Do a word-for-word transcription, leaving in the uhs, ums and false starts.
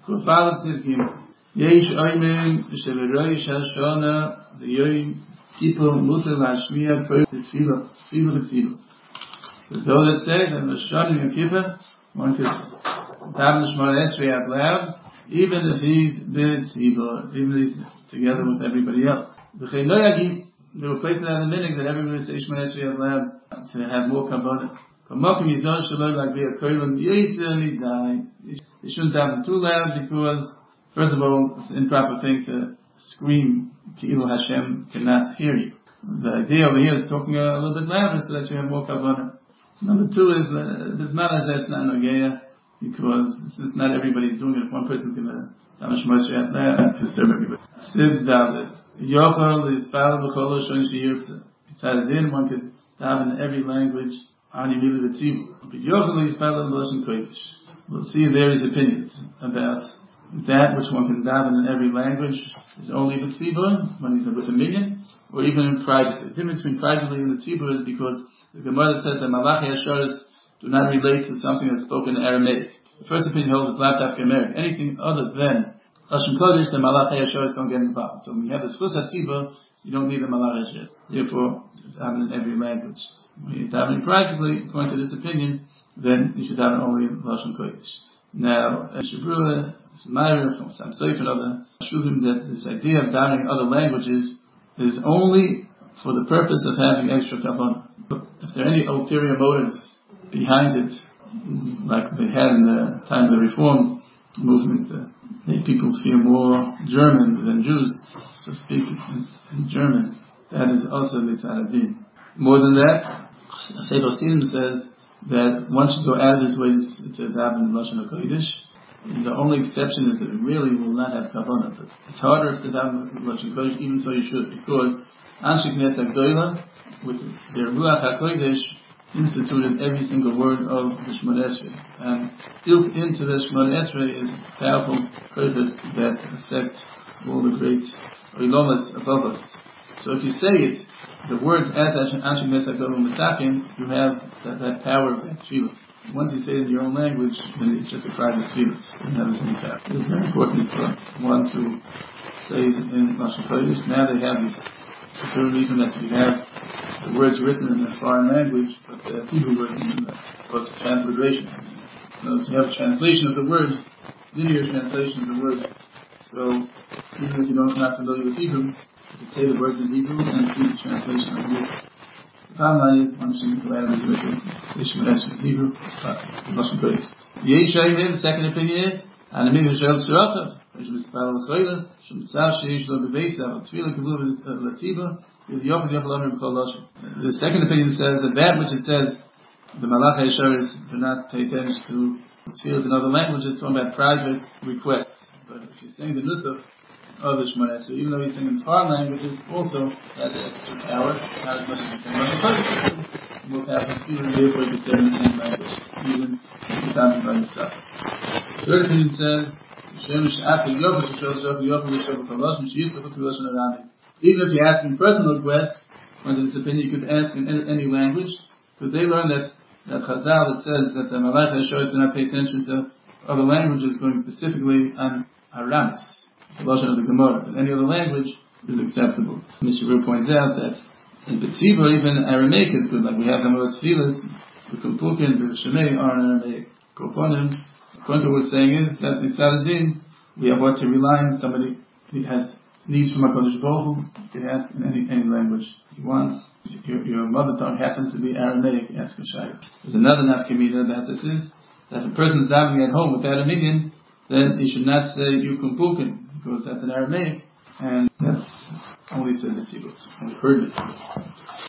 Kufal Sirkim. Yesh Oymen, Sheveroy Shashona, the Yoim, people Mutter Lashmia, Kurtis Filo, Filo Tzilo. The Bill that say that the Shani and Kippur, one could daven Shemona Esrei out loud, even if he's B'Tzilo, even if he's together with everybody else. The Chaynoyagi, they were placing that in the minute that everybody would say Shemona Esrei out loud to have more kavanah. Kamokim Yizon Shalom like be a koilim Yisrael Nidai. They shouldn't daven too loud because, first of all, it's an improper thing to scream Ki'ilu Hashem cannot hear you. The idea over here is talking a, a little bit louder so that you have more kavanah. Number two is uh, this matter that it's not nogeya because since not everybody's doing it, if one person's going to daven Shemona Esrei out loud, disturb everybody. Sid David Yochel is Pal B'chol Shon Sheyirtze. It's had it in, one could daven in every language. Ani Mili V'Tzivu. But Yochel is Pal B'chol Kodesh. We'll see various opinions about that which one can daven in every language is only the tzibur when he's with a minyan, or even in private. The difference between privately and the tzibur is because the Gemara says that Malachi Asharis do not relate to something that's spoken in Aramaic. The first opinion holds it's left after American. Anything other than Lashon Kodesh, the Malachi Asharis don't get involved. So when you have the Schus HaTzibur, you don't need the Malachi Asher. Therefore, daven in every language. When you're davening privately, according to this opinion, then you should daven only in Lashon Kodesh. Now, Shabrua, Myra, from Sam Seif and other Shuvim, that this idea of davening other languages is only for the purpose of having extra kavanah. If there are any ulterior motives behind it, like they had in the time of the Reform movement, uh, made people feel more German than Jews, so speak in, in German, that is also mitzvah adin. More than that, Sefer Sim says that one should go out of his way to daven in Lashon HaKodesh. The only exception is that it really will not have kavanah, but it's harder if to daven in Lashon HaKodesh, even so you should, because Anshe Knesset HaGdoila, with their Ruach HaKodesh, instituted every single word of the Shemona Esrei. And built into the Shemona Esrei is powerful kodesh that affect all the great Oilomas above us. So if you say it, the words as Anshe Knesset HaGdoila Mitakim, you have that, that power of that tefillah. Once you say it in your own language, then it's just a private tefillah. It doesn't have the same power. It's very important for one to say it in Lashon Kodesh. Now they have this secure reason that you have the words written in a foreign language, but the Hebrew words in the both transliteration. So you have a translation of the word, linear translation of the word. So even if you don't not familiar with Hebrew, you can say the words in Hebrew and see the translation of Hebrew. The bottom line is one should go out of his way to say Shemona Esrei in Hebrew, the second opinion is Anamim Yishel Sirachav. The second opinion says that that which it says the Malachi Asharis do not pay attention to tefillas in other languages, talking about private requests. But if you're saying the nusach of the Shemona Esrei, even though you're saying in foreign languages, also has an extra power, not as much as you're saying about the private. It's more powerful tefillah, and therefore you can say in any language, even if you're talking by yourself. The third opinion says even if you're asking personal requests, under this opinion, you could ask in any, any language, but they learn that that Chazal that says that the Malachi Asher do not pay attention to other languages, going specifically on Aramis, the Lashon of the Gemara, but any other language is acceptable. Mishnah points out that in B'Tzibur, even Aramaic is good, like we have some of the tefillas, the Kumpukin, the Shemei are in Aramaic. Koponim. According to what we're saying is that in Tzadadin, we have what to rely on. Somebody who has needs from HaKadosh Baruch Hu, you can ask in any, any language you want. Your, your mother tongue happens to be Aramaic, ask a shayla. There's another nafkamina about this is that if a person is davening at home without a minyan, then he should not say Yukum Pukin, because that's an Aramaic, and that's only said the Tzibur, only heard the Tzibur.